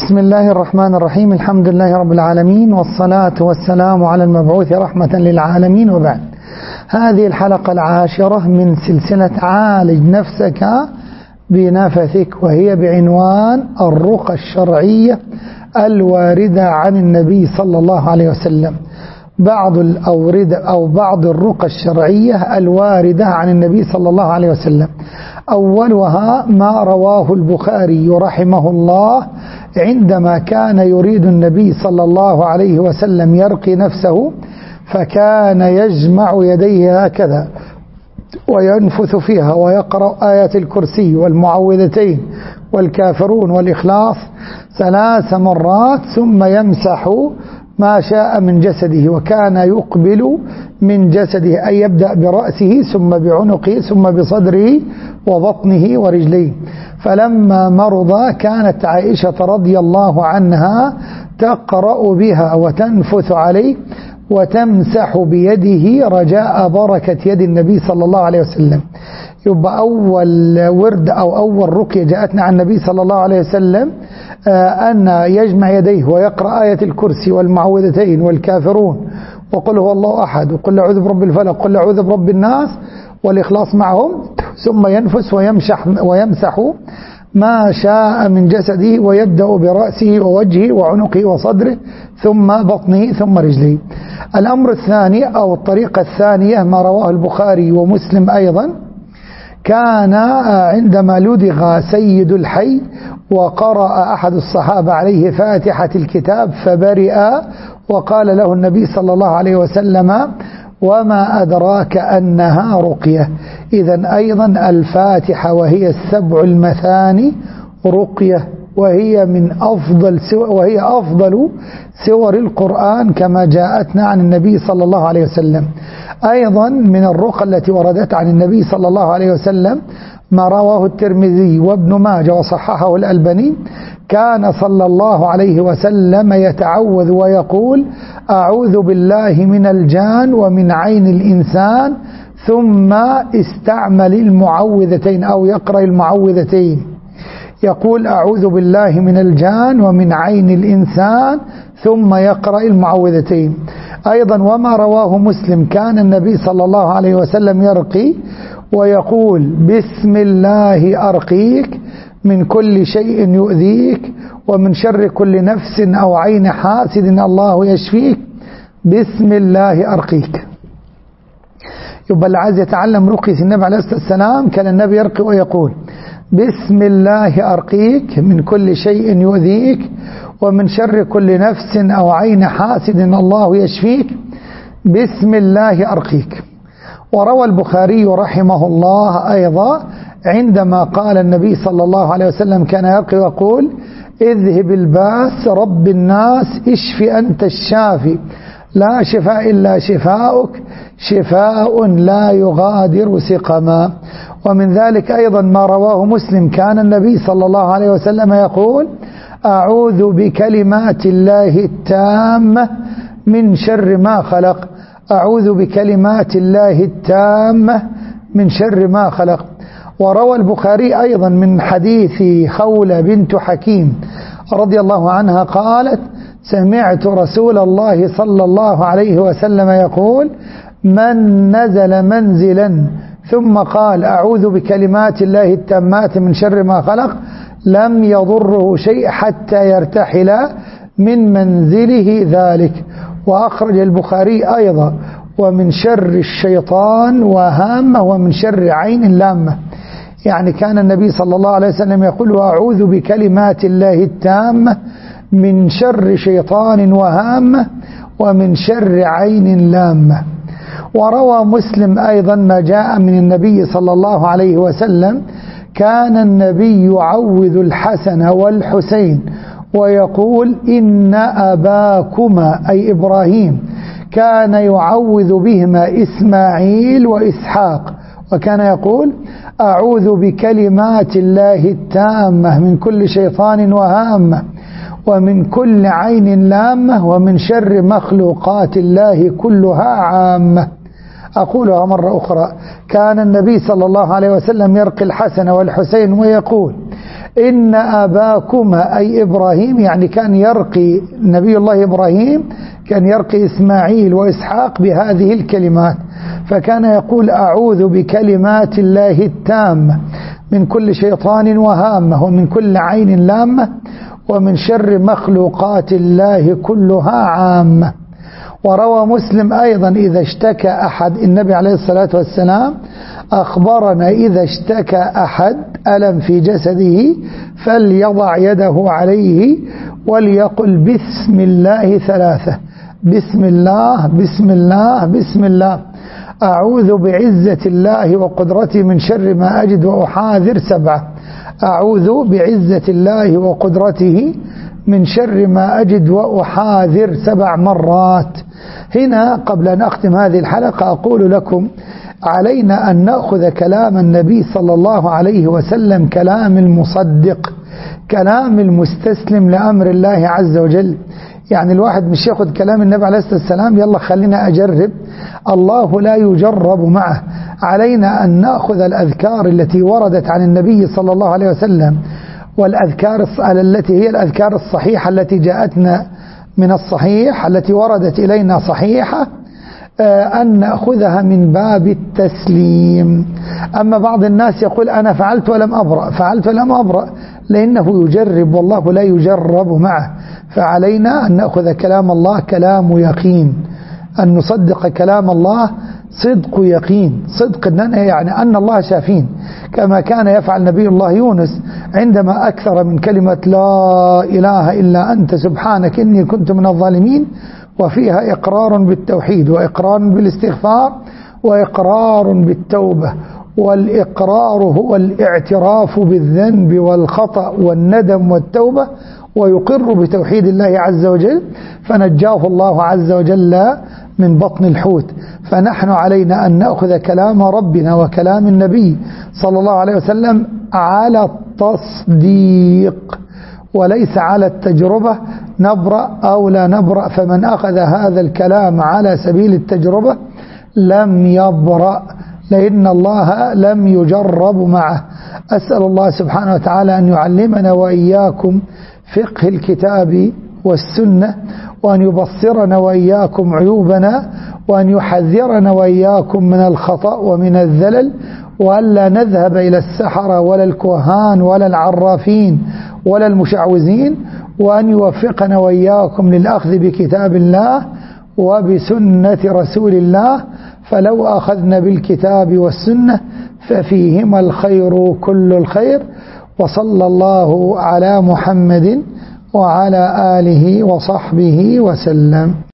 بسم الله الرحمن الرحيم. الحمد لله رب العالمين، والصلاة والسلام على المبعوث رحمة للعالمين، وبعد. هذه الحلقة 10 من سلسلة عالج نفسك بنفسك، وهي بعنوان الرقى الشرعية الواردة عن النبي صلى الله عليه وسلم. بعض الرقى الشرعية الواردة عن النبي صلى الله عليه وسلم. أولها ما رواه البخاري رحمه الله عندما كان يريد النبي صلى الله عليه وسلم يرقي نفسه، فكان يجمع يديه هكذا وينفث فيها ويقرأ آية الكرسي والمعوذتين والكافرون والإخلاص 3 مرات، ثم يمسح ما شاء من جسده، وكان يقبل من جسده، أي يبدأ برأسه ثم بعنقه ثم بصدره وبطنه ورجليه. فلما مرض كانت عائشة رضي الله عنها تقرأ بها وتنفث عليه وتمسح بيده رجاء بركة يد النبي صلى الله عليه وسلم. يبقى أول ورد أو أول رقية جاءتنا عن النبي صلى الله عليه وسلم أن يجمع يديه ويقرأ آية الكرسي والمعوذتين والكافرون وقل هو الله أحد وقل أعوذ برب الفلق وقل أعوذ برب الناس والإخلاص معهم، ثم ينفس ويمسح ما شاء من جسده، ويبدأ برأسه ووجهه وعنقه وصدره ثم بطنه ثم رجله. الأمر الثاني أو الطريقة الثانية ما رواه البخاري ومسلم أيضا، كان عندما لدغ سيد الحي وقرأ أحد الصحابة عليه فاتحة الكتاب فبرئ، وقال له النبي صلى الله عليه وسلم وما أدراك أنها رقية. إذن أيضا الفاتحة وهي 7 المثاني رقية، وهي أفضل سور القرآن كما جاءتنا عن النبي صلى الله عليه وسلم. أيضا من الرقى التي وردت عن النبي صلى الله عليه وسلم ما رواه الترمذي وابن ماجه وصححه الألباني، كان صلى الله عليه وسلم يتعوذ ويقول أعوذ بالله من الجان ومن عين الإنسان، ثم استعمل المعوذتين أو يقرأ المعوذتين، يقول أعوذ بالله من الجان ومن عين الإنسان ثم يقرأ المعوذتين. أيضا وما رواه مسلم كان النبي صلى الله عليه وسلم يرقي ويقول بسم الله أرقيك من كل شيء يؤذيك ومن شر كل نفس أو عين حاسد الله يشفيك، بسم الله أرقيك. يبقى اللي عايز يتعلم رقية النبي عليه الصلاة والسلام كان النبي يرقي ويقول بسم الله أرقيك من كل شيء يؤذيك ومن شر كل نفس أو عين حاسد الله يشفيك، بسم الله أرقيك. وروى البخاري رحمه الله أيضا عندما قال النبي صلى الله عليه وسلم كان يرقي ويقول اذهب الباس رب الناس اشف أنت الشافي لا شفاء إلا شفاؤك شفاء لا يغادر سقما. ومن ذلك أيضا ما رواه مسلم كان النبي صلى الله عليه وسلم يقول أعوذ بكلمات الله التامة من شر ما خلق، أعوذ بكلمات الله التامة من شر ما خلق. وروى البخاري أيضا من حديث خولة بنت حكيم رضي الله عنها قالت سمعت رسول الله صلى الله عليه وسلم يقول من نزل منزلا ثم قال أعوذ بكلمات الله التامات من شر ما خلق لم يضره شيء حتى يرتحل من منزله ذلك. وأخرج البخاري أيضا ومن شر الشيطان وهامة ومن شر عين لامة. يعني كان النبي صلى الله عليه وسلم يقول أعوذ بكلمات الله التامة من شر شيطان وهامة ومن شر عين لامة. وروى مسلم أيضا ما جاء من النبي صلى الله عليه وسلم كان النبي يعوذ الحسن والحسين ويقول إن أباكما أي إبراهيم كان يعوذ بهما إسماعيل وإسحاق، وكان يقول أعوذ بكلمات الله التامة من كل شيطان وهامة ومن كل عين لامة ومن شر مخلوقات الله كلها عامة. أقولها مرة أخرى، كان النبي صلى الله عليه وسلم يرقي الحسن والحسين ويقول إن أباكما أي إبراهيم، يعني كان يرقي نبي الله إبراهيم كان يرقي إسماعيل وإسحاق بهذه الكلمات، فكان يقول أعوذ بكلمات الله التامة من كل شيطان وهامة ومن كل عين لامة ومن شر مخلوقات الله كلها عامة. وروى مسلم أيضا إذا اشتكى أحد، النبي عليه الصلاة والسلام أخبرنا إذا اشتكى أحد ألم في جسده فليضع يده عليه وليقل بسم الله 3، بسم الله بسم الله بسم الله، أعوذ بعزة الله وقدرته من شر ما أجد وأحاذر 7، أعوذ بعزة الله وقدرته من شر ما أجد وأحاذر 7 مرات. هنا قبل أن أختم هذه الحلقة أقول لكم علينا أن نأخذ كلام النبي صلى الله عليه وسلم كلام المصدق، كلام المستسلم لأمر الله عز وجل. يعني الواحد مش يأخذ كلام النبي عليه الصلاة والسلام يلا خلينا أجرب، الله لا يجرب معه. علينا أن نأخذ الأذكار التي وردت عن النبي صلى الله عليه وسلم، والأذكار التي هي الأذكار الصحيحة التي جاءتنا من الصحيح التي وردت إلينا صحيحة، أن نأخذها من باب التسليم. أما بعض الناس يقول أنا فعلت ولم أبرأ، فعلت ولم أبرأ، لأنه يجرب والله لا يجرب معه. فعلينا أن نأخذ كلام الله كلام يقين، أن نصدق كلام الله صدق يقين، صدق يعني أن الله شافين، كما كان يفعل نبي الله يونس عندما أكثر من كلمة لا إله إلا أنت سبحانك إني كنت من الظالمين، وفيها إقرار بالتوحيد وإقرار بالاستغفار وإقرار بالتوبة. والإقرار هو الاعتراف بالذنب والخطأ والندم والتوبة، ويقر بتوحيد الله عز وجل، فنجاه الله عز وجل من بطن الحوت. فنحن علينا أن نأخذ كلام ربنا وكلام النبي صلى الله عليه وسلم على التصديق وليس على التجربة، نبرأ أو لا نبرأ. فمن أخذ هذا الكلام على سبيل التجربة لم يبرأ، لأن الله لم يجرب معه. أسأل الله سبحانه وتعالى أن يعلمنا وإياكم فقه الكتاب والسنة، وأن يبصرنا وإياكم عيوبنا، وأن يحذرنا وإياكم من الخطأ ومن الذلل، وألا نذهب إلى السحرة ولا الكهان ولا العرافين ولا المشعوذين، وأن يوفقنا وإياكم للأخذ بكتاب الله وبسنة رسول الله. فلو أخذنا بالكتاب والسنة ففيهما الخير كل الخير. وصلى الله على محمد وعلى آله وصحبه وسلم.